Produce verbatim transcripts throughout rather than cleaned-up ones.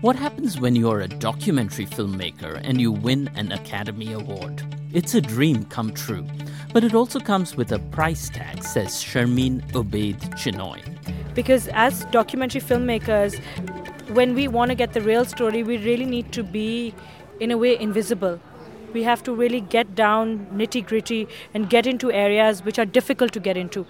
What happens when you're a documentary filmmaker and you win an Academy Award? It's a dream come true. But it also comes with a price tag, says Sharmeen Obaid Chinoy. Because as documentary filmmakers, when we want to get the real story, we really need to be, in a way, invisible. We have to really get down nitty-gritty and get into areas which are difficult to get into.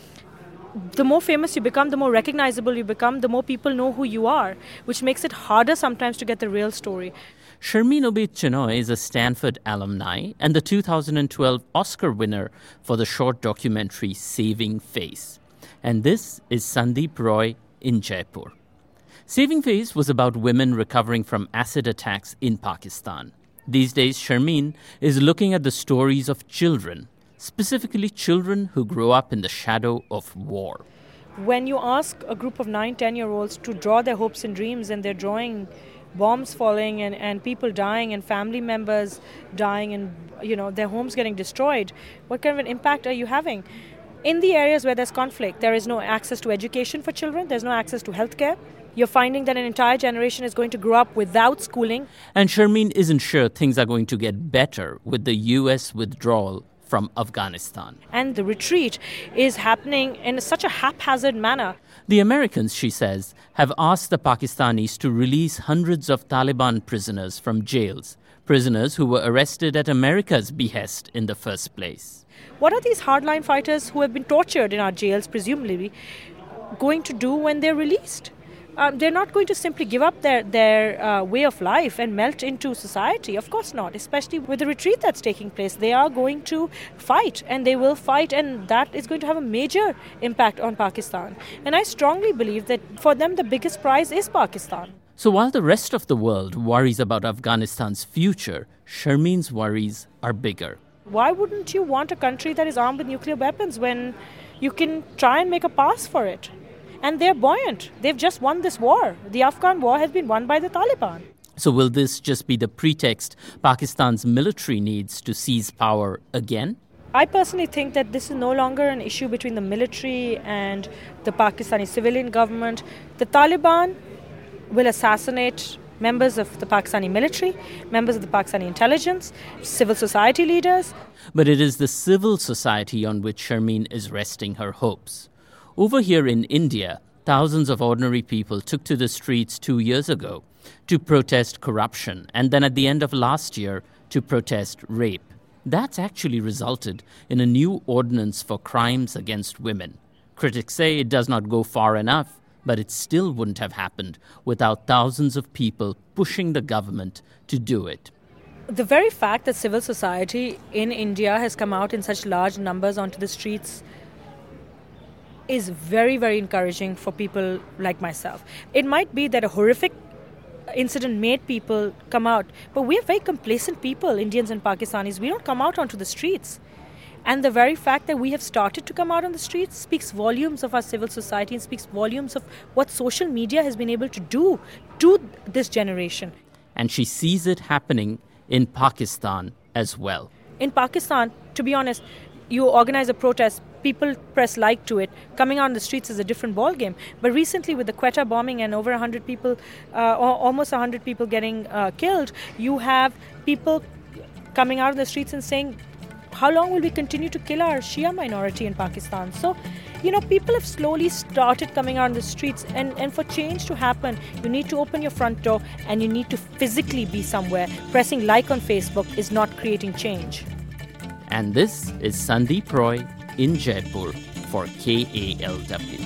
The more famous you become, the more recognizable you become, the more people know who you are, which makes it harder sometimes to get the real story. Sharmeen Obaid Chinoy is a Stanford alumni and the two thousand twelve Oscar winner for the short documentary Saving Face. And this is Sandeep Roy in Jaipur. Saving Face was about women recovering from acid attacks in Pakistan. These days, Sharmeen is looking at the stories of children, specifically children who grow up in the shadow of war. When you ask a group of nine, ten-year-olds to draw their hopes and dreams, and they're drawing bombs falling and, and people dying and family members dying and, you know, their homes getting destroyed, what kind of an impact are you having? In the areas where there's conflict, there is no access to education for children, there's no access to healthcare. You're finding that an entire generation is going to grow up without schooling. And Sharmeen isn't sure things are going to get better with the U S withdrawal from Afghanistan. And the retreat is happening in such a haphazard manner. The Americans, she says, have asked the Pakistanis to release hundreds of Taliban prisoners from jails, prisoners who were arrested at America's behest in the first place. What are these hardline fighters who have been tortured in our jails, presumably, going to do when they're released? Um, they're not going to simply give up their, their uh, way of life and melt into society. Of course not, especially with the retreat that's taking place. They are going to fight, and they will fight, and that is going to have a major impact on Pakistan. And I strongly believe that for them, the biggest prize is Pakistan. So while the rest of the world worries about Afghanistan's future, Sharmeen's worries are bigger. Why wouldn't you want a country that is armed with nuclear weapons when you can try and make a pass for it? And they're buoyant. They've just won this war. The Afghan war has been won by the Taliban. So will this just be the pretext Pakistan's military needs to seize power again? I personally think that this is no longer an issue between the military and the Pakistani civilian government. The Taliban will assassinate members of the Pakistani military, members of the Pakistani intelligence, civil society leaders. But it is the civil society on which Sharmeen is resting her hopes. Over here in India, thousands of ordinary people took to the streets two years ago to protest corruption, and then at the end of last year to protest rape. That's actually resulted in a new ordinance for crimes against women. Critics say it does not go far enough, but it still wouldn't have happened without thousands of people pushing the government to do it. The very fact that civil society in India has come out in such large numbers onto the streets is very, very encouraging for people like myself. It might be that a horrific incident made people come out, but we are very complacent people, Indians and Pakistanis. We don't come out onto the streets. And the very fact that we have started to come out on the streets speaks volumes of our civil society and speaks volumes of what social media has been able to do to this generation. And she sees it happening in Pakistan as well. In Pakistan, to be honest, you organize a protest, people press like to it. Coming out on the streets is a different ballgame. But recently, with the Quetta bombing and over one hundred people, uh, or almost one hundred people getting uh, killed, you have people coming out on the streets and saying, how long will we continue to kill our Shia minority in Pakistan? So, you know, people have slowly started coming out on the streets. And, and for change to happen, you need to open your front door and you need to physically be somewhere. Pressing like on Facebook is not creating change. And this is Sandeep Roy in Jaipur for K A L W.